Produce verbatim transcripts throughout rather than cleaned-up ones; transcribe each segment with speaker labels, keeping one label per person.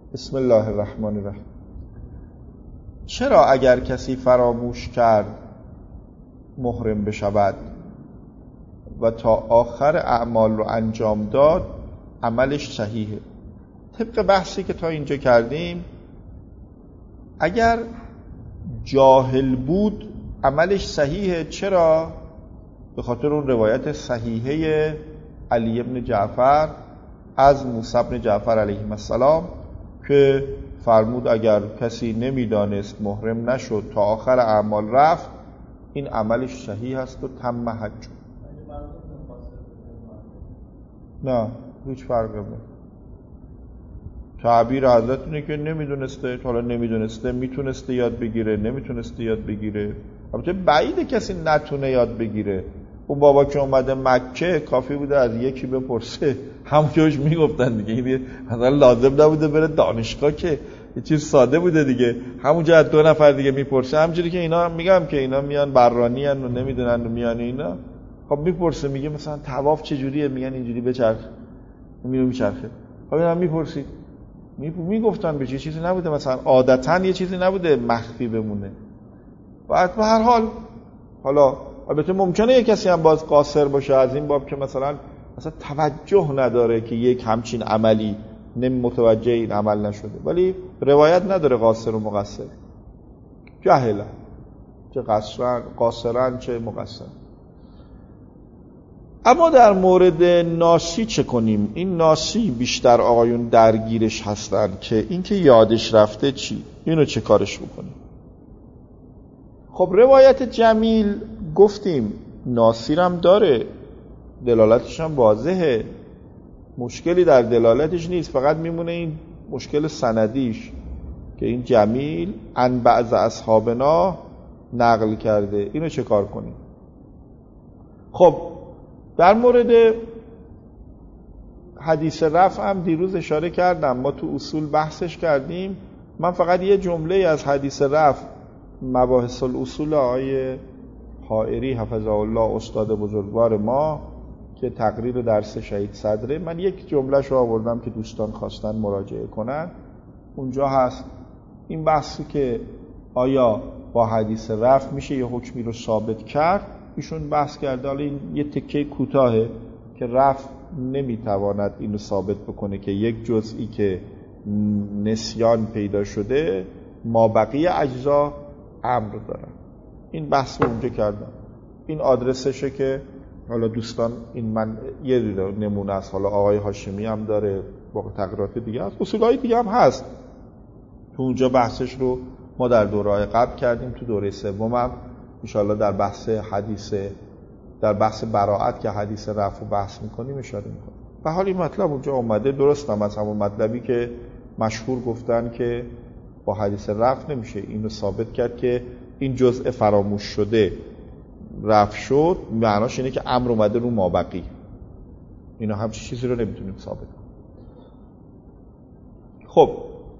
Speaker 1: بسم الله الرحمن الرحیم. چرا اگر کسی فراموش کرد محرم بشود و تا آخر اعمال رو انجام داد عملش صحیحه؟ طبق بحثی که تا اینجا کردیم اگر جاهل بود عملش صحیحه. چرا؟ به خاطر اون روایت صحیحه علی ابن جعفر از موسی ابن جعفر علیه السلام که فرمود اگر کسی نمیدانست محرم نشد تا آخر اعمال رفت این عملش صحیح است و تم حج. نه هیچ فرقی نمیکنه. تعبیر حضرت اینه که نمیدونسته، حالا نمیدونسته، میتونسته یاد بگیره، نمیتونسته یاد بگیره. البته بعیده کسی نتونه یاد بگیره. اون بابا که اومده مکه کافی بوده از یکی بپرسه، همونجاش میگفتن دیگه، مثلا لازم نبوده بره دانشگاه که یه چیز ساده بوده دیگه، همونجا از دو نفر دیگه میپرسه. همونجوری که اینا میگم که اینا میان برانی ان و نمیدونن و میان اینا، خب میپرسه میگه مثلا طواف چجوریه، میگن اینجوری بچرخ، میره میچرخه. خب اینا میپرسید میگفتن به چه چیزی نبوده، مثلا عادتاً یه چیزی نبوده مخفی بمونه. بعد به هر حال حالا البته ممکنه یک کسی هم باز قاصر باشه از این باب که مثلا مثلا توجه نداره که یک همچین عملی نمی متوجه این عمل نشده، ولی روایت نداره قاصر و مقصر، جاهلن، چه قاصرن قاصرن چه مقصر. اما در مورد ناسی چه کنیم؟ این ناسی بیشتر آقایون درگیرش هستن که این که یادش رفته چی؟ اینو چه کارش بکنیم؟ خب روایت جمیل گفتیم ناسیرم داره، دلالتش هم واضحه، مشکلی در دلالتش نیست، فقط میمونه این مشکل سندیش که این جمیل عن بعض اصحابنا نقل کرده. اینو چه کار کنیم؟ خب در مورد حدیث رفع هم دیروز اشاره کردم، ما تو اصول بحثش کردیم. من فقط یه جمله از حدیث رفع، مباحث الاصول آقای حائری حفظه الله استاد بزرگوار ما که تقریر درس شهید صدره، من یک جمله شو آوردم که دوستان خواستن مراجعه کنن. اونجا هست این بحثی که آیا با حدیث رفع میشه یه حکمی رو ثابت کرد. ایشون بحث کرده، حالا این یه تکه کوتاهه که رفع نمیتواند اینو ثابت بکنه که یک جزئی که نسیان پیدا شده ما بقیه اجزا امر دارن. این بحث رو اونجا کردم. این آدرسشه که حالا دوستان، این من یه نمونه است، حالا آقای هاشمی هم داره با تقریرات دیگه هست، اصولای دیگه هم هست. تو اونجا بحثش رو ما در دوره‌های قبل کردیم، تو دوره سوم هم انشاءالله در بحث حدیث در بحث براءت که حدیث رفع بحث میکنیم اشاره میکنیم. به حال این مطلب اونجا اومده، درست هم از همون مطلبی که مشهور گفتن که با حدیث رفع نمیشه اینو ثابت کرد که این جزء فراموش شده رفع شد، معناش اینه که امر اومده رو مابقی. اینا همچین چیزی رو نمیتونیم ثابت کنیم. خب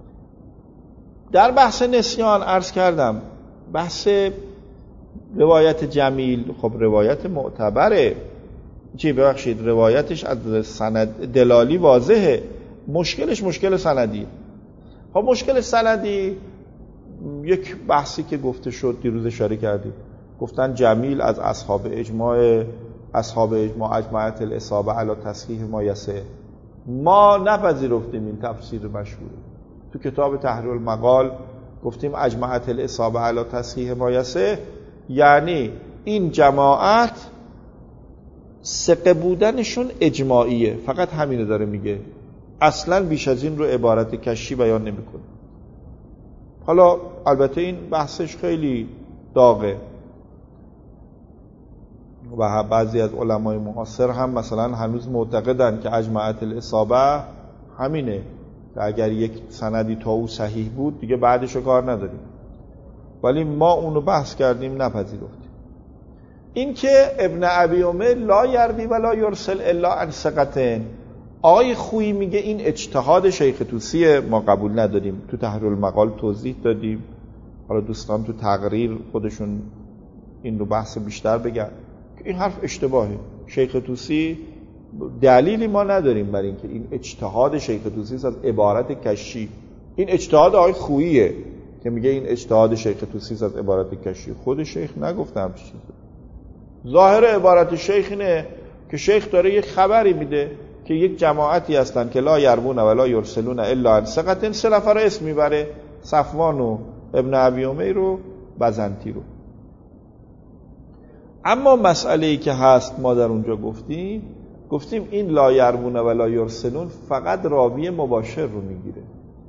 Speaker 1: در بحث نسیان عرض کردم بحث روایت جمیل، خب روایت معتبره، چی ببخشید روایتش از سند دلالی واضحه، مشکلش مشکل سندی. خب مشکل سندی یک بحثی که گفته شد دیروز اشاره کردیم، گفتن جمیل از اصحاب اجماع اصحاب اجماع اجماعت الاصابه علی تصحیح ما یسه. ما نپذیرفتیم این تفسیر مشهور. تو کتاب تحریر المقال گفتیم اجماعت الاصابه علی تصحیح ما یسه، یعنی این جماعت ثقه بودنشون اجماعیه، فقط همینو داره میگه، اصلا بیش از این رو عبارت کشی بیان نمیکنه. حالا البته این بحثش خیلی داغه و بعضی از علمای معاصر هم مثلا هنوز معتقدن که اجماعت الاصابه همینه، که اگر یک سندی تا او صحیح بود دیگه بعدشو کار نداریم، ولی ما اونو بحث کردیم نپذیرفتیم. این که ابن ابی عمر لا یروی ولا یرسل الا عن ثقة، آقای خویی میگه این اجتهاد شیخ طوسیه، ما قبول نداریم. تو تحریر المقال توضیح دادیم، حالا دوستان تو تقریر خودشون این رو بحث بیشتر بگن که این حرف اشتباهه. شیخ طوسی دلیلی ما نداریم برای اینکه این اجتهاد شیخ طوسی از عبارت کشی، این اجتهاد آقای خوییه که میگه این اجتهاد شیخ طوسی از عبارت کشی. خود شیخ نگفته همچین چیزی. ظاهر عبارت شیخ اینه که شیخ داره یک خبری میده که یک جماعتی هستن که لا یرمون ولا یرسلون الا عن ثقة، سه نفر اسم میبره، صفوان و ابن ابی امیر و بزنتی رو. اما مسئله‌ای که هست ما در اونجا گفتیم گفتیم این لا یرمون ولا یرسلون فقط راوی مباشر رو میگیره،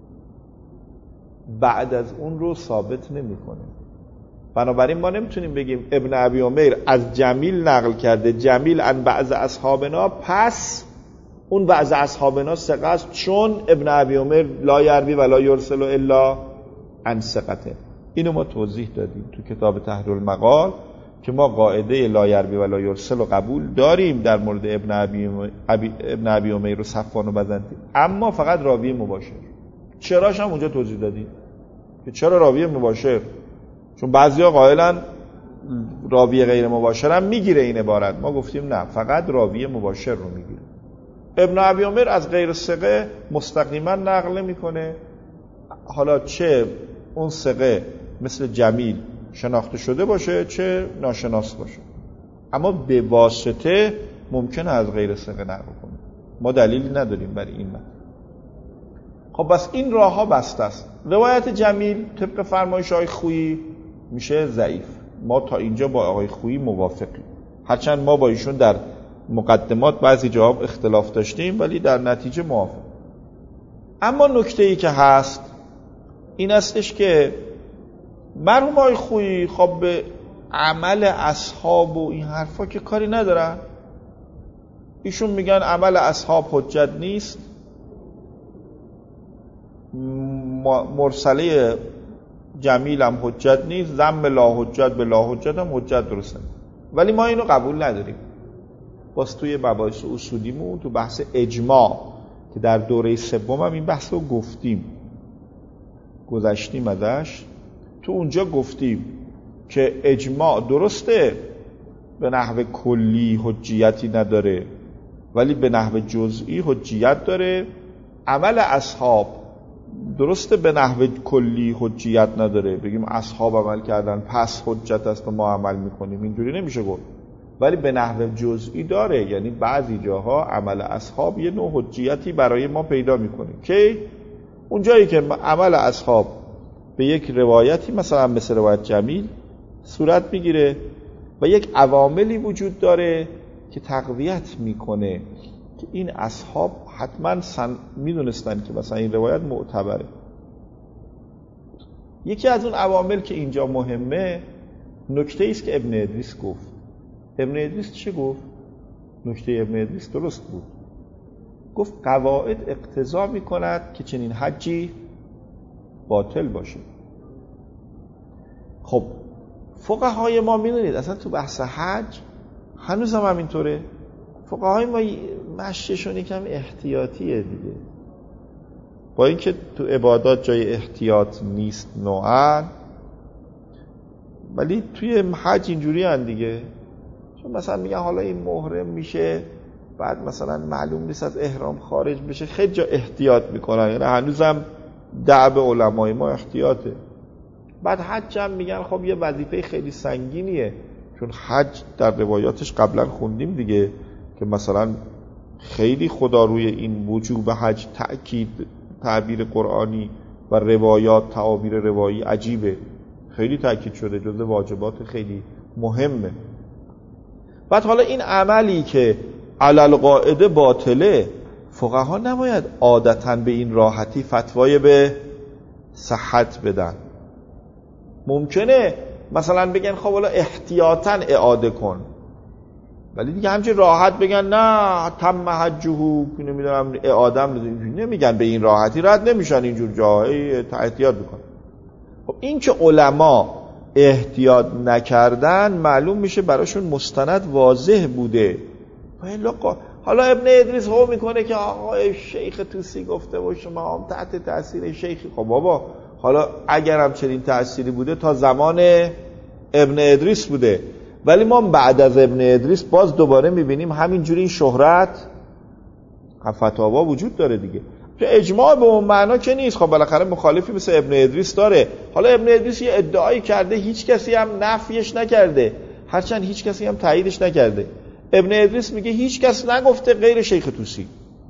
Speaker 1: بعد از اون رو ثابت نمیکنه. بنابراین ما نمیتونیم بگیم ابن ابی امیر از جمیل نقل کرده، جمیل عن بعض اصحابنا، پس اون بعض اصحابنا ثقه است، چون ابن ابی امیر لا یروی ولا یرسل الا عن ثقته. اینو ما توضیح دادیم تو کتاب تحریر المقال که ما قاعده لا یروی ولا یرسل رو قبول داریم در مورد ابن ابی ابن ابی امیر و صفوان و بزنتی، اما فقط راوی مباشر. چراش هم اونجا توضیح دادیم که چرا راوی مباشر، چون بعضیا قائلن راوی غیر مباشر هم میگیره این عبارت. ما گفتیم نه، فقط راوی مباشر رو میگیره. ابن ابی امیر از غیر ثقه مستقیما نقل میکنه، حالا چه اون ثقه مثل جمیل شناخته شده باشه چه ناشناس باشه، اما به واسطه ممکنه از غیر ثقه نقل کنه. ما دلیلی نداریم برای این مطلب. خب بس این راه ها بسته است. روایت جمیل طبق فرمایش آقای خویی میشه ضعیف. ما تا اینجا با آقای خویی موافقیم، هرچند ما با ایشون در مقدمات بعضی جواب اختلاف داشتیم ولی در نتیجه موافق. اما نکته ای که هست این استش که مرحوم آقای خویی خب به عمل اصحاب و این حرفا که کاری ندارن. ایشون میگن عمل اصحاب حجت نیست، مرسله جمیل هم حجت نیست، ذم لا حجت به لا حجت هم حجت درست نیست. ولی ما اینو قبول نداریم. باز توی مباحث اصولیمون تو بحث اجماع که در دوره سوم هم این بحث رو گفتیم، گذشتیم ازش، تو اونجا گفتیم که اجماع درسته به نحو کلی حجیتی نداره ولی به نحو جزئی حجیت داره. عمل اصحاب درسته به نحو کلی حجیت نداره، بگیم اصحاب عمل کردن پس حجت است و ما عمل میکنیم، اینجوری نمیشه گفت. ولی به نحو جزئی داره، یعنی بعضی جاها عمل اصحاب یه نوع حجیتی برای ما پیدا میکنه که اون جایی که عمل اصحاب به یک روایتی مثلا مثل روایت جمیل صورت میگیره و یک عواملی وجود داره که تقویت میکنه که این اصحاب حتما سن... میدونستن که مثلا این روایت معتبره. یکی از اون عوامل که اینجا مهمه نکته ایست که ابن ادریس گفت. ابن ادریس چه گفت؟ نکته ابن ادریس درست بود. گفت قواعد اقتضا میکند که چنین حجی باطل باشه. خب فقهای ما میدونید اصلا تو بحث حج هنوز هم همینطوره. فقهای ما مشیشون یکم احتیاطیه دیگه، با اینکه تو عبادات جای احتیاط نیست نوعا، ولی توی حج اینجوری هن دیگه. چون مثلا میگن حالا این محرم میشه بعد مثلا معلوم نیست از احرام خارج بشه، خیلی جا احتیاط میکنن، یعنی هنوزم دعب علمای ما احتیاطه. بعد حج هم میگن خب یه وظیفه خیلی سنگینیه، چون حج در روایاتش قبلا خوندیم دیگه که مثلا خیلی خدا روی این وجوب حج تأکید، تعبیر قرآنی و روایات تعابیر روایی عجیبه، خیلی تأکید شده، جزء واجبات خیلی مهمه. بعد حالا این عملی که علل قاعده باطله، فقها نباید عادتاً به این راحتی فتوای به صحت بدن. ممکنه مثلا بگن خب حالا احتیاطاً اعاده کن، ولی دیگه همچه راحت بگن نه تم حجهو نمیدونم اعادم نمیگن، به این راحتی رد نمیشن، اینجور جاهای احتیاط بکن. خب این که علما احتیاط نکردن معلوم میشه براشون مستند واضح بوده. حالا ابن ادریس هو میکنه که آقا شیخ طوسی گفته و شما هم تحت تأثیر شیخی. خب بابا حالا اگر هم چنین تأثیری بوده تا زمان ابن ادریس بوده، ولی ما بعد از ابن ادریس باز دوباره میبینیم همینجوری این شهرت فتاوا وجود داره دیگه. که اجماع به اون معنا که نیست. خب بالاخره مخالفی مثل ابن ادریس داره. حالا ابن ادریس یه ادعایی کرده، هیچ کسی هم نفیش نکرده، هرچند هیچ کسی هم تاییدش نکرده. ابن ادریس میگه هیچ کس نگفته غیر شیخ طوسی.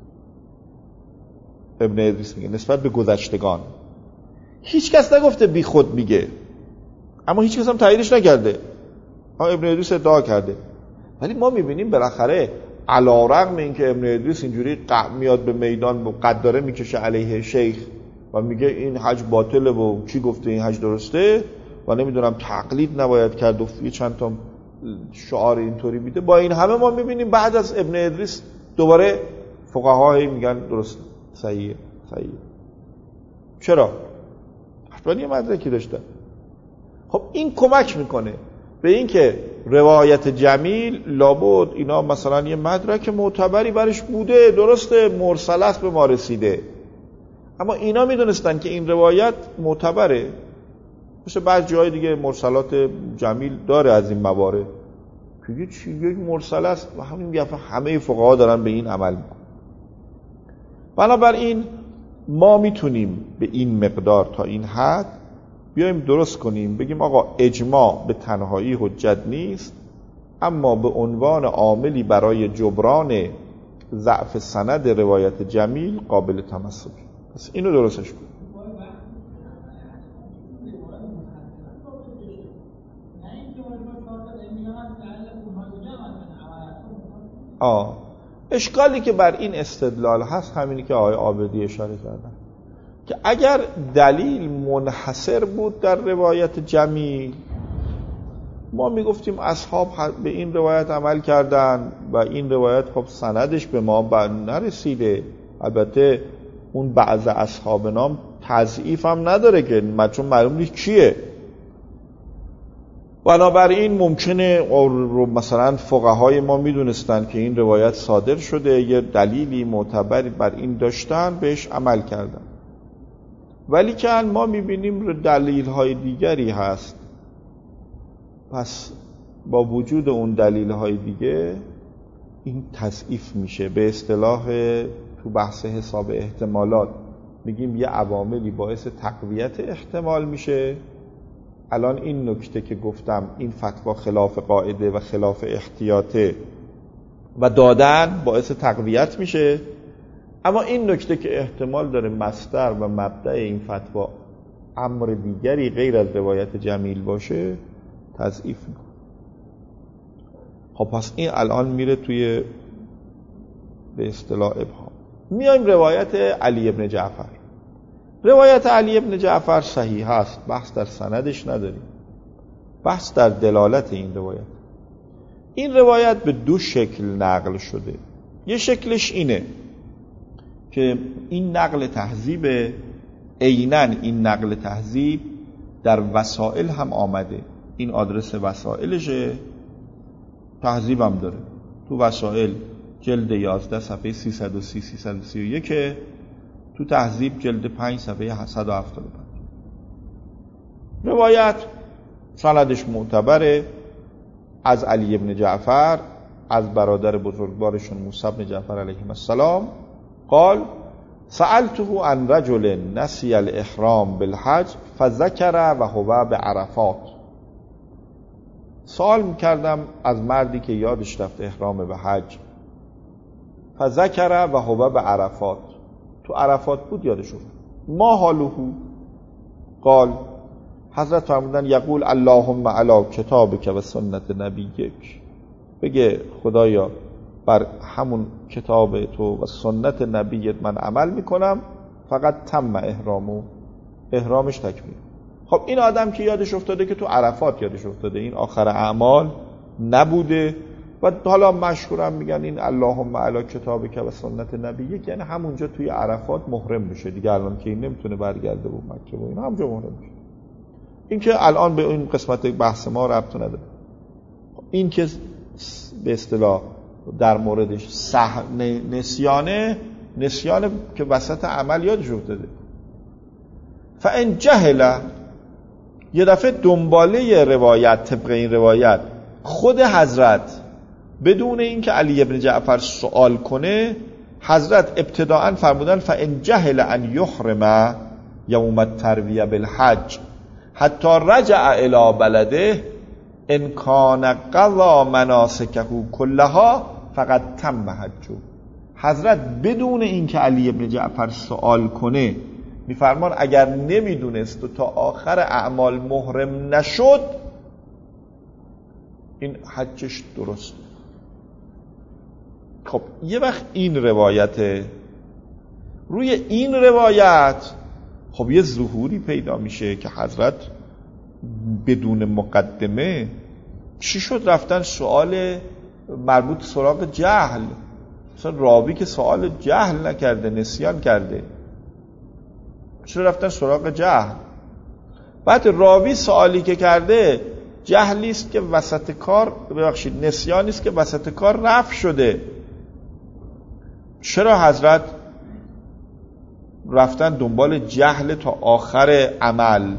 Speaker 1: ابن ادریس میگه نسبت به گذشتگان هیچ کس نگفته، بی خود میگه، اما هیچ کس هم تاییدش نکرده. ها ابن ادریس ادعا کرده. ولی ما میبینیم بالاخره علی‌رغم اینکه ابن ادریس اینجوری میاد به میدان قداره میکشه علیه شیخ و میگه این حج باطله و کی گفته این حج درسته و نمیدونم تقلید نباید کرد و یه چند تا شعار اینطوری بیده، با این همه ما میبینیم بعد از ابن ادریس دوباره فقهای میگن درسته، صحیحه صحیحه. چرا؟ حتما یه مدرکی داشتن. خب این کمک میکنه به این که روایت جمیل لابد اینا مثلا یه مدرک معتبری برش بوده، درسته مرسل است به ما رسیده، اما اینا میدونستن که این روایت معتبره. مثل بعض جای دیگه مرسلات جمیل داره از این موارد که یه چی یک مرسل است و همین دفعه همه فقها دارن به این عمل میکنن. بنابراین ما میتونیم به این مقدار تا این حد بیایم درست کنیم، بگیم آقا اجماع به تنهایی حجت نیست، اما به عنوان عاملی برای جبران ضعف سند روایت جمیل قابل تمسک. پس اینو درستش کنیم. آه اشکالی که بر این استدلال هست همینی که آقای عابدی اشاره کردن که اگر دلیل منحصر بود در روایت جمیل، ما میگفتیم اصحاب به این روایت عمل کردن و این روایت خب سندش به ما نرسیده. البته اون بعض اصحاب نام تضعیف هم نداره که چون معلوم نیست چیه. بنابراین ممکنه مثلا فقهای ما میدونستن که این روایت صادر شده، یه دلیلی معتبری بر این داشتن، بهش عمل کردن. ولی که ما میبینیم دلیل های دیگری هست، پس با وجود اون دلیل های دیگه این تضعیف میشه. به اصطلاح تو بحث حساب احتمالات میگیم یه عواملی باعث تقویت احتمال میشه. الان این نکته که گفتم، این فتوا خلاف قاعده و خلاف احتیاطه و دادن باعث تقویت میشه، اما این نکته که احتمال داره مصدر و مبدأ این فتوا امر دیگری غیر از روایت جمیل باشه تضعیف میکنه. خب پس این الان میره توی به اصطلاح ابهام. میایم روایت علی ابن جعفر. روایت علی ابن جعفر صحیح است، بحث در سندش نداریم، بحث در دلالت این روایت. این روایت به دو شکل نقل شده. یه شکلش اینه که این نقل تهذیب، عیناً این نقل تهذیب در وسائل هم آمده. این آدرس وسائلشه، تهذیب هم داره تو وسائل جلد یازده صفحه سیصد و سی سیصد و سی و یک، تو تهذیب جلد پنج صفحه صد و هفتاد و پنج. روایت سندش معتبره، از علی ابن جعفر، از برادر بزرگوارشون موسی بن جعفر علیه السلام قال سألته عن رجل نسی الاحرام بالحج فذکر و هو بعرفات. سوال میکردم از مردی که یادش رفت احرام به حج، فذکر و هو بعرفات، تو عرفات بود یادش رفت. ما حاله؟ قال حضرت فرمودن یقول اللهم علی کتابک و سنت نبیک، بگه خدایا بر همون کتاب تو و سنت نبیت من عمل میکنم، فقط تم احرامو، احرامش تکمیل. خب این آدم که یادش افتاده که تو عرفات یادش افتاده، این آخر اعمال نبوده و حالا مشهورم میگن این اللهم علی کتابک و سنت نبیک، یعنی همونجا توی عرفات محرم بشه دیگه. الان که این نمیتونه برگرده و مکه و این همونجا محرم بشه. این که الان به این قسمت بحث ما ربط نداره. این که به اصطلاح در موردش سه نسیانه، نسیانه که وسط عمل یادش افتاده. فان جهل، یه دفعه دنباله روایت، طبق این روایت خود حضرت بدون اینکه علی ابن جعفر سوال کنه حضرت ابتداءً فرمودن فان جهل ان یحرم یوم الترویه بالحج حتی رجع الی بلده ان کان قضا مناسکه کلها فقط تم حجه. حضرت بدون اینکه علی ابن جعفر سوال کنه میفرمان اگر نمیدونست و تا آخر اعمال محرم نشد این حجش درست. خب یه وقت این روایته، روی این روایت خب یه ظهوری پیدا میشه که حضرت بدون مقدمه چی شد رفتن سوال مربوط سراغ جهل، مثلا راوی که سوال جهل نکرده نسیان کرده چرا رفتن سراغ جهل؟ بعد راوی سوالی که کرده جهلی است که وسط کار ببخشید نسیانی است که وسط کار رفع شده، چرا حضرت رفتن دنبال جهل تا آخر عمل؟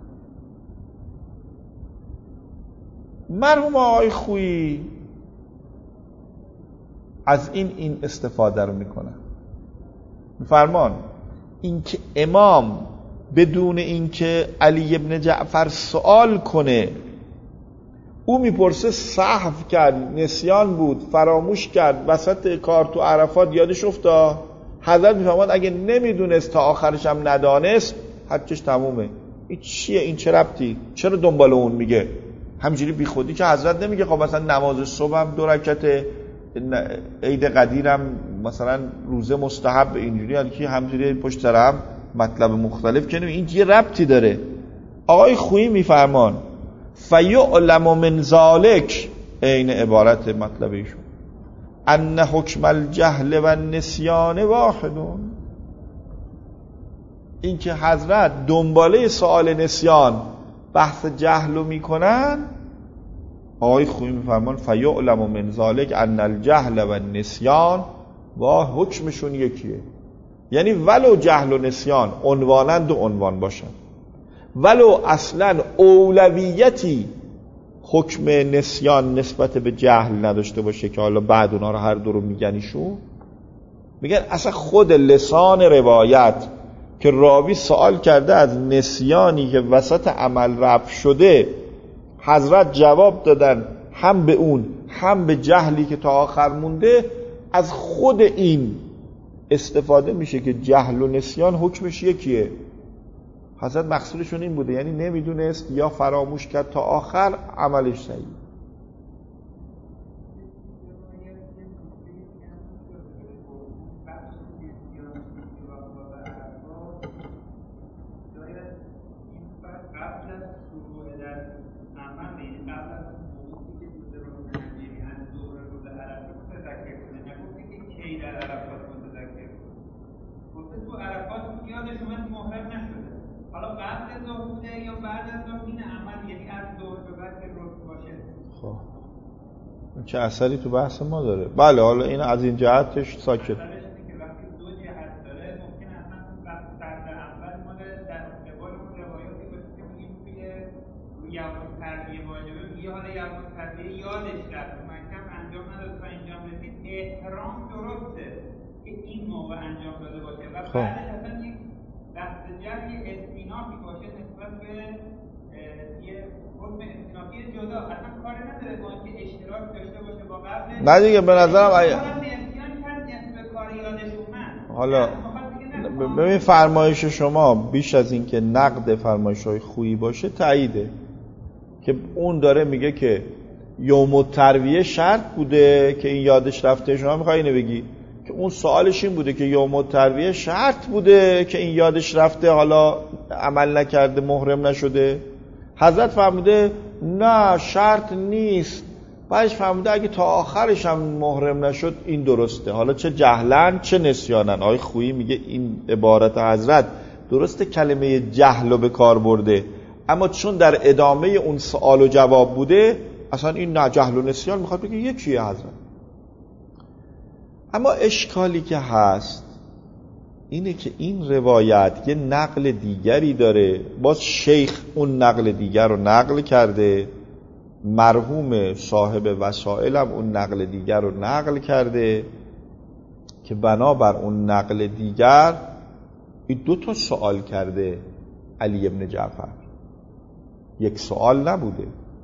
Speaker 1: مرحوم آقای خویی از این این استفاده رو میکنن، میفرمان اینکه امام بدون اینکه علی ابن جعفر سوال کنه او میپرسه سهو کرد، نسیان بود، فراموش کرد، وسط کار تو عرفات یادش افتاد، حضرت میفرماد اگه نمیدونست تا آخرش هم ندانست حجش تمومه. این چیه؟ این چه ربطی؟ چرا دنبال اون میگه؟ همینجوری بی خودی که حضرت نمیگه خب مثلا نماز صبح هم دو رکعت، عید قدیرم مثلا روزه مستحب، اینجوری یعنی که همینجوری پشت سر هم مطلب مختلف کنیم، این چه ربطی داره؟ آقای خویی میفرمان فیعلم من ذالک، عین عبارت مطلب ایشون، ان حکم الجهل و النسیان واحدون، این که حضرت دنباله سوال نسیان بحث جهل رو میکنن، آقای خویی میفرمان فیعلم من ذالک ان الجهل و النسیان و حکمشون یکیه. یعنی ولو جهل و نسیان عنوانند و عنوان باشن، ولو اصلا اولویتی حکم نسیان نسبت به جهل نداشته باشه که حالا بعد اونا رو هر دو رو میگن ایشون، میگن اصلا خود لسان روایت که راوی سوال کرده از نسیانی که وسط عمل رفع شده، حضرت جواب دادن هم به اون هم به جهلی که تا آخر مونده، از خود این استفاده میشه که جهل و نسیان حکمش یکیه. حضرت مقصودشون این بوده، یعنی نمیدونست یا فراموش کرد تا آخر عملش صحیح. چه اثری تو بحث ما داره؟ بله حالا این از این جهتش ساکت.
Speaker 2: خب بعدش اصلا یک دست جمعی استینافی باشه نسبت به یه حکم استینافی جدا، اصلا کاری نداره با اینکه اشتراک داشته باشه با قبل.
Speaker 1: نه دیگه به نظرم ای... حالا ببین فرمایش شما بیش از این که نقد فرمایش‌های خویی باشه تاییده که اون داره میگه که یوم الترویه شرط بوده که این یادش رفته. شما میخوای اینو بگی که اون سوالش این بوده که یوم الترویه شرط بوده که این یادش رفته حالا عمل نکرده محرم نشده؟ حضرت فرموده نه شرط نیست، بعدش فرموده اگه تا آخرش هم محرم نشد این درسته. حالا چه جهلن چه نسیانن. آقای خویی میگه این عبارت حضرت درسته کلمه جهل رو به کار برده، اما چون در ادامه اون سوال و جواب بوده اصلا این نه جهل و نسیان میخواد بگه یکیه حضرت. اما اشکالی که هست اینه که این روایت یه نقل دیگری داره، باز شیخ اون نقل دیگر رو نقل کرده، مرحوم صاحب وسائل هم اون نقل دیگر رو نقل کرده که بنابر اون نقل دیگر این دو تا سوال کرده علی ابن جعفر، یک سوال نبوده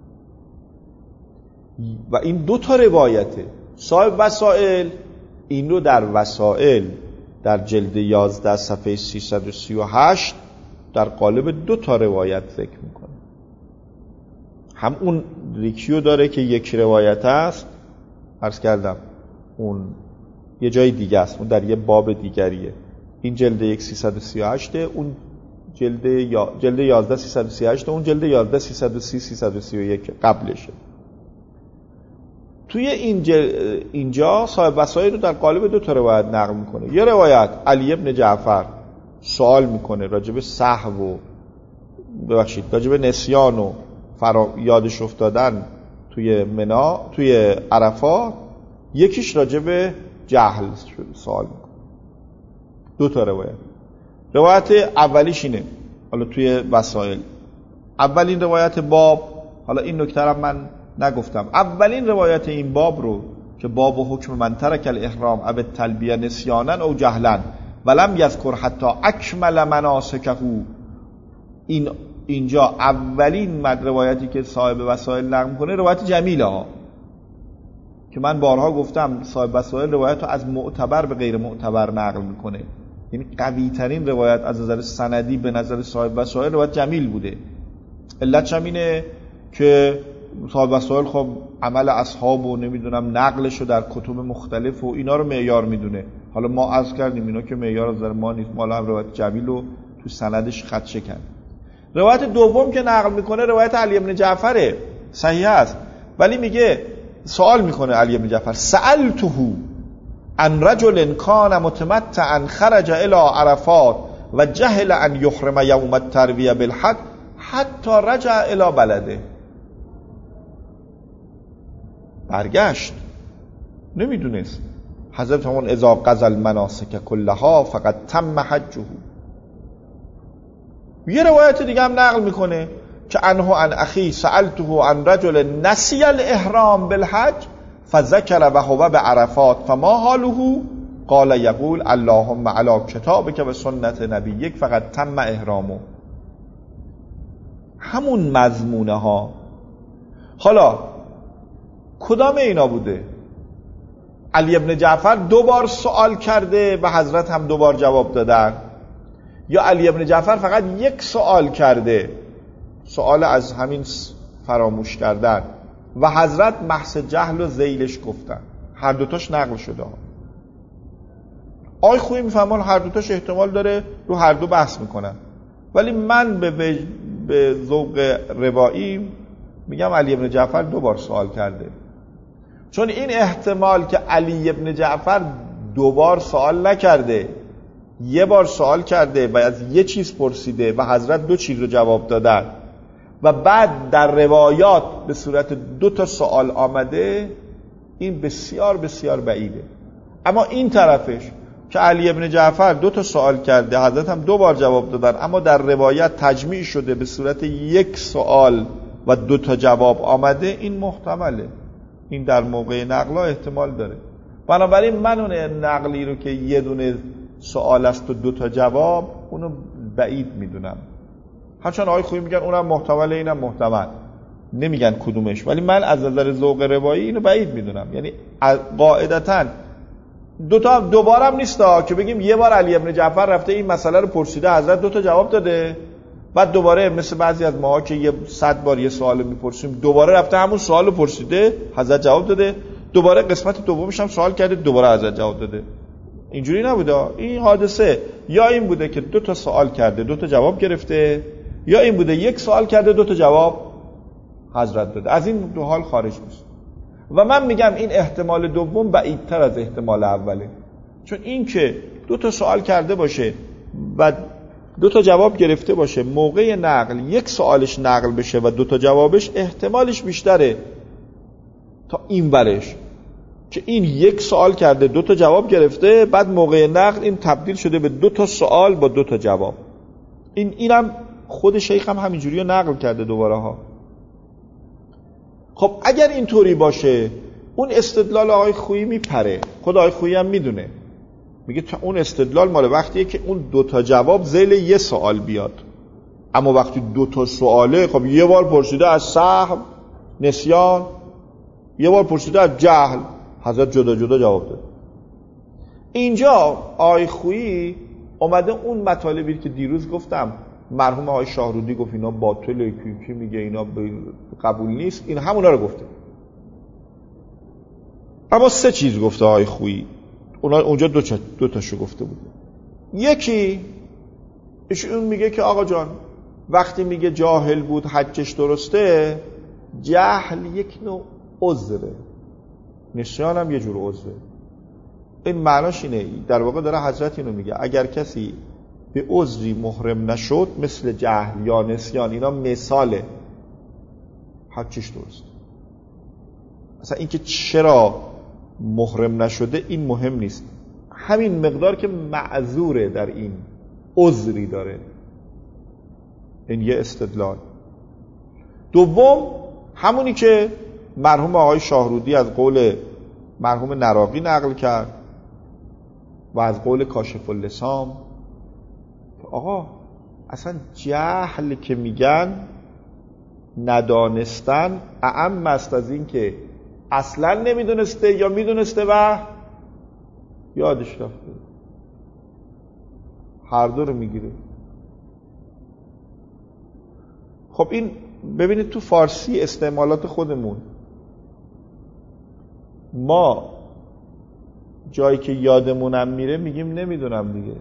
Speaker 1: و این دو تا روایته. صاحب وسائل این رو در وسائل در جلد یازده صفحه سیصد و سی و هشت در قالب دو تا روایت ذکر میکنه. هم اون ریکیو داره که یک روایت است، عرض کردم اون یه جای دیگه است، اون در یه باب دیگریه. این جلد یک سیصد و سی و هشت، اون جلد یا جلد یازده سیصد و سی و هشت، اون جلد یازده سیصد و سی سیصد و سی و یک قبلشه. توی این جل... اینجا صاحب وسائل رو در قالب دو تا روایت نقل میکنه. یه روایت علی ابن جعفر سوال میکنه راجب سهو و ببخشید راجب نسیان و فرا... یادش افتادن توی منا توی عرفات، یکیش راجب جهل سوال میکنه. دو تا روایت. روایت اولیش اینه، حالا توی وسائل اولین روایت باب، حالا این نکته رو من نگفتم، اولین روایت این باب رو که باب و حکم من ترک الاحرام او التلبیه نسیانا او جهلا ولم یذکر حتی اکمل مناسکه، این اینجا اولین روایتی که صاحب وسائل نقل میکنه روایت جمیله ها، که من بارها گفتم صاحب وسائل روایت رو از معتبر به غیر معتبر نقل میکنه، یعنی قوی ترین روایت از نظر سندی به نظر صاحب وسائل روایت جمیل بوده. علتش هم اینه که صاحب وسائل خب عمل اصحاب و نمیدونم نقلشو در کتب مختلف و اینا رو معیار میدونه. حالا ما عرض کردیم اینا که معیار از نظر ما نیست، ما هم روایت جمیل رو تو سندش خدشه کرد. روایت دوم که نقل میکنه روایت علی ابن جعفره، صحیح است، ولی میگه سوال میکنه علی ابن جعفر سألته عن رجل کان متمتعا خرج الى عرفات و جهل ان یحرم یوم الترویه بالحج حتی رجع الى بلده. برگشت نمیدونست. حضرت همون اذا قضى المناسک کلها فقد تم حجه. یه روایت دیگه هم نقل میکنه که انه عن اخی سألته عن رجل نسی الاحرام بالحج فذكر وهو بعرفات فما حاله قال یقول اللهم علی کتابک و سنت نبیک فقد تم احرامه. همون مضمونه ها. حالا کدام اینا بوده؟ علی ابن جعفر دو بار سوال کرده و حضرت هم دو بار جواب دادن، یا علی ابن جعفر فقط یک سوال کرده، سوال از همین فراموش کردن، و حضرت محض جهل و ذیلش گفتن؟ هر دوتاش نقل شده. آی خویی میفهمون هر دوتاش احتمال داره، رو هر دو بحث میکنن، ولی من به, وج... به ذوق روایی میگم علی ابن جعفر دو بار سوال کرده، چون این احتمال که علی ابن جعفر دو بار سوال نکرده، یه بار سوال کرده و از یه چیز پرسیده و حضرت دو چیز رو جواب دادن و بعد در روایات به صورت دو تا سوال آمده، این بسیار بسیار بعیده. اما این طرفش که علی ابن جعفر دو تا سوال کرده، حضرت هم دو بار جواب دادن، اما در روایت تجمیع شده به صورت یک سوال و دو تا جواب آمده، این محتمله. این در موقع نقلا احتمال داره. بنابراین من اون نقلی رو که یه دونه سوال است و دو تا جواب، اونو بعید میدونم. هرچند آقای خویی میگن اونم محتمله، اینم محتمل، نمیگن کدومش، ولی من از نظر ذوق روایی اینو بعید میدونم. یعنی قاعدتاً دو تا دوبارم نیستا که بگیم یه بار علی ابن جعفر رفته این مسئله رو پرسیده، حضرت دو تا جواب داده، بعد دوباره مثل بعضی از ماها که یه صد بار یه سوال میپرسیم دوباره رفته همون سوال رو پرسیده، حضرت جواب داده، دوباره قسمت دومش هم سوال کرده، دوباره حضرت جواب داده. اینجوری نبوده. این حادثه یا این بوده که دو تا سوال کرده دو تا جواب گرفته، یا این بوده یک سوال کرده دو تا جواب حضرت داده. از این دو حال خارج نیست. و من میگم این احتمال دوم بعیدتر از احتمال اوله، چون این که دو تا سوال کرده باشه و دو تا جواب گرفته باشه، موقع نقل یک سوالش نقل بشه و دو تا جوابش، احتمالش بیشتره تا این برش که این یک سوال کرده دو تا جواب گرفته، بعد موقع نقل این تبدیل شده به دو تا سوال با دو تا جواب. این اینم خود شیخ هم همینجوری رو نقل کرده دوباره ها. خب اگر اینطوری باشه، اون استدلال آقای خویی میپره. خود آقای خویی هم میدونه میگه تا اون استدلال مال وقتیه که اون دو تا جواب ذیل یه سوال بیاد. اما وقتی دو تا سواله، خب یه بار پرسیده از سهو نسیان، یه بار پرسیده از جهل، حضرت جدا جدا جواب داد. اینجا آقای خویی اومده اون مطالبی که دیروز گفتم مرحوم آقای شاهرودی گفت اینا باطله، کی میگه اینا قبول نیست، این همونا رو گفته. اما سه چیز گفته آقای خویی، اونا اونجا دو, دو تاشو گفته بوده. یکی ایشون میگه که آقا جان وقتی میگه جاهل بود حجش درسته، جهل یک نوع عذره، نسیان هم یه جور عذره. این معناش اینه، در واقع داره حضرت اینو میگه اگر کسی به عذری محرم نشد مثل جهل یا نسیان، اینا مثاله، حجش درست. اصلا اینکه چرا محرم نشده این مهم نیست، همین مقدار که معذوره در این عذری داره. این یه استدلال. دوم همونی که مرحوم آقای شاهرودی از قول مرحوم نراقی نقل کرد و از قول کاشف اللسام، آقا اصلا جهل که میگن ندانستن اعم است از این که اصلا نمیدونسته یا میدونسته و یادش رفته، هر دو رو میگیره. خب این ببینید تو فارسی استعمالات خودمون، ما جایی که یادمونم میره میگیم نمیدونم دیگه.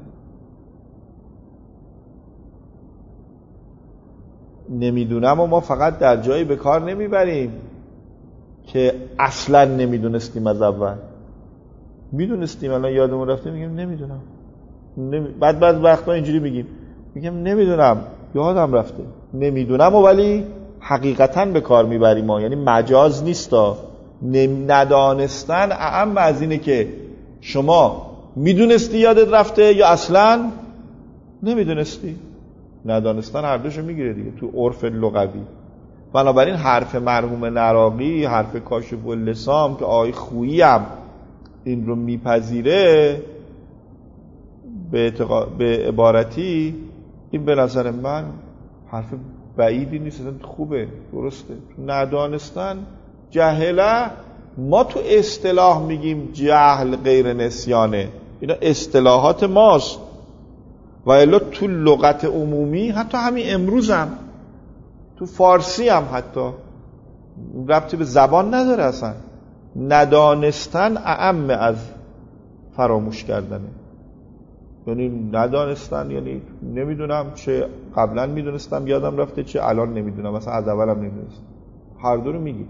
Speaker 1: نمیدونم و ما فقط در جایی به کار نمیبریم که اصلا نمیدونستیم از اول. میدونستیم الان یادمون رفته میگیم نمیدونم. نمی... بعد بعد وقتا اینجوری میگیم میگم نمیدونم یادم رفته. نمیدونم و ولی حقیقتا به کار میبریم ما، یعنی مجاز نیستا. نم... ندانستن اعم از اینه که شما میدونستی یادت رفته یا اصلا نمیدونستی. ندانستن هر دوشو میگیره دیگه تو عرف لغوی. بنابراین حرف مرحوم نراقی، حرف کاشف اللسام که آقای خویی هم این رو میپذیره به, اعتقا... به عبارتی، این به نظر من حرف بعیدی نیست، خوبه، درسته. ندانستن جهله، ما تو اصطلاح میگیم جهل غیر نسیانه، اینا اصطلاحات ماست و الا تو لغت عمومی حتی همین امروز هم تو فارسی هم حتی ربطی به زبان نداره. اصلا ندانستن اعم از فراموش کردنه. یعنی ندانستن یعنی نمیدونم، چه قبلا میدونستم یادم رفته، چه الان نمیدونم، مثلا از اولم نمیدونستم. هر دو رو میگی،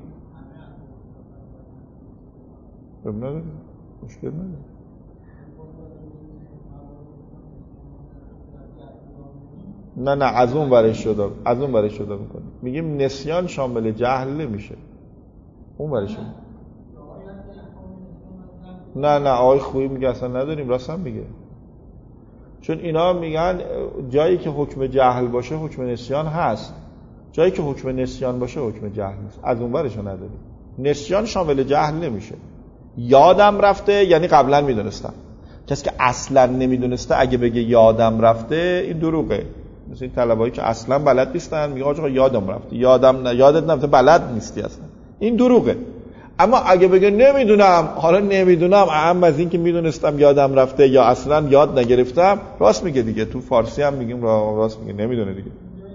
Speaker 1: مشکل نداره. نه نه از اون برای شده از اون برای شده میکنیم. میگیم نسیان شامل جهل نمیشه، اون برای شده. نه نه آقای خویی میگه اصلا نداریم، راست هم میگه. چون اینا میگن جایی که حکم جهل باشه حکم نسیان هست، جایی که حکم نسیان باشه حکم جهل نیست. از اون برشو نداریم. نسیان شامل جهل نمیشه. یادم رفته یعنی قبلا میدونستم. کسی که اصلا نمیدونسته اگه بگه یادم رفته این دروغه. مثل این طلبایی که اصلا بلد نیستن میگه آقا یادم رفته، یادم نه یادت نرفته، بلد نیستی اصلا، این دروغه. اما اگه بگه نمیدونم، حالا نمیدونم اهم از این که میدونستم یادم رفته یا اصلا یاد نگرفتم، راست میگه دیگه. تو فارسی هم میگیم راست میگه، نمیدونه دیگه.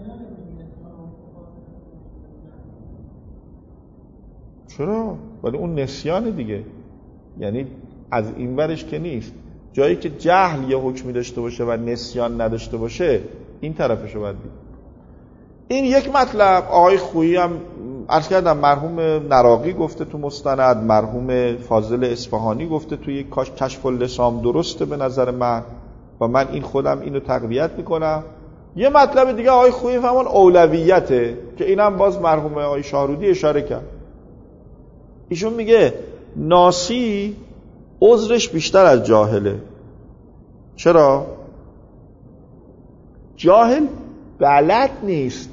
Speaker 1: چرا؟ ولی اون نسیانه دیگه، یعنی از این ورش که نیست. جایی که جهل یه حکمی داشته باشه و نسیان نداشته باشه این طرفشو باید دید. این یک مطلب. آقای خویی هم عرض کردم مرحوم نراقی گفته تو مستند، مرحوم فاضل اصفهانی گفته تو یک کشف اللسام، درسته به نظر من و من این خودم اینو تقویت میکنم. یه مطلب دیگه آقای خویی فهمون اولویته که اینم باز مرحوم آقای شاهرودی اشاره کرد. ایشون میگه ناسی عذرش بیشتر از جاهله. چرا؟ جاهل بلد نیست،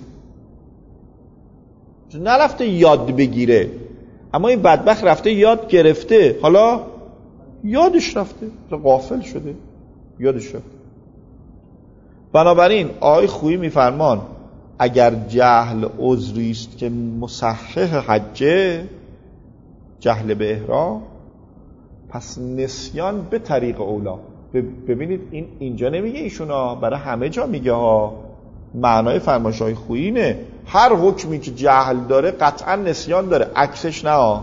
Speaker 1: نرفته یاد بگیره، اما این بدبخت رفته یاد گرفته، حالا یادش رفته، غافل شده، یادش رفته. بنابراین آقای خویی میفرمان اگر جهل عذری است که مصحح حجه، جهل به احرام، پس نسیان به طریق اولا. ببینید این اینجا نمیگه ایشونا، برای همه جا میگه ها. معنای فرمایش های خویی اینه هر حکمی که جهل داره قطعا نسیان داره، عکسش نه ها.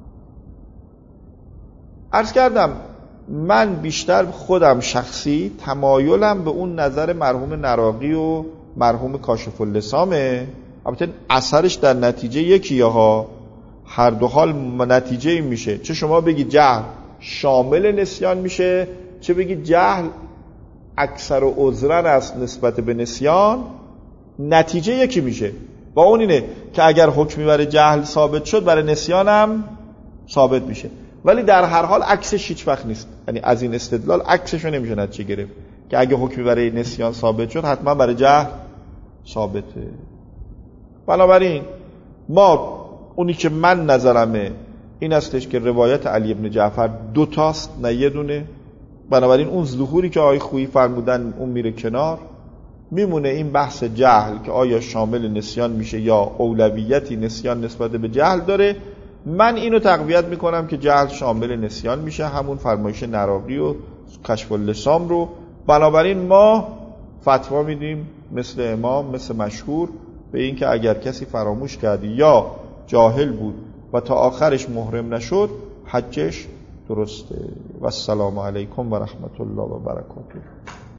Speaker 1: عرض کردم من بیشتر خودم شخصی تمایلم به اون نظر مرحوم نراقی و مرحوم کاشف اللسامه. البته اثرش در نتیجه یکیه ها، هر دو حال نتیجه این میشه، چه شما بگی جهل شامل نسیان میشه، چه بگی جهل اکثر و عذرن است نسبت به نسیان، نتیجه یکی میشه. و اون اینه که اگر حکمی برای جهل ثابت شد برای نسیانم ثابت میشه. ولی در هر حال عکسش هیچ وقت نیست، یعنی از این استدلال عکسشو نمیشه نتیجه گرفت که اگه حکمی برای نسیان ثابت شد حتما برای جهل ثابته. بنابراین ما اونی که من نظرمه این استش که روایت علی ابن جعفر دو تاست نه یه دونه. بنابراین اون ظهوری که آقای خویی فرمودن اون میره کنار، میمونه این بحث جهل که آیا شامل نسیان میشه یا اولویتی نسیان نسبت به جهل داره. من اینو تقویت میکنم که جهل شامل نسیان میشه، همون فرمایش نراقی و کشف اللسام رو. بنابراین ما فتوا میدیم مثل امام، مثل مشهور، به این که اگر کسی فراموش کرد یا جاهل بود و تا آخرش محرم نشد حجش درسته. و السلام علیکم و رحمت الله و برکاته.